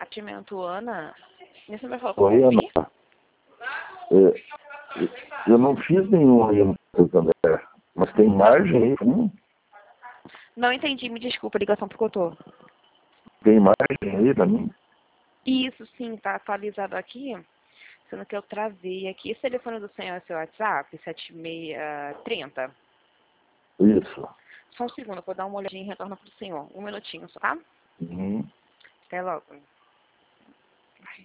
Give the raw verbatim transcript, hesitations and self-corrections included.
atendimento, Ana. Você vai falar Oi, com Ana. É, eu não fiz nenhum aí no Santander, mas tem margem aí pra mim? Não entendi, me desculpa, a ligação picotou. Tem margem aí pra mim? Isso sim, tá atualizado aqui. Sendo que eu travei aqui. Esse telefone do senhor é seu WhatsApp, sete seis três zero. Isso. Só um segundo, eu vou dar uma olhadinha e retorno pro senhor. Um minutinho só, tá? Uhum. Até logo.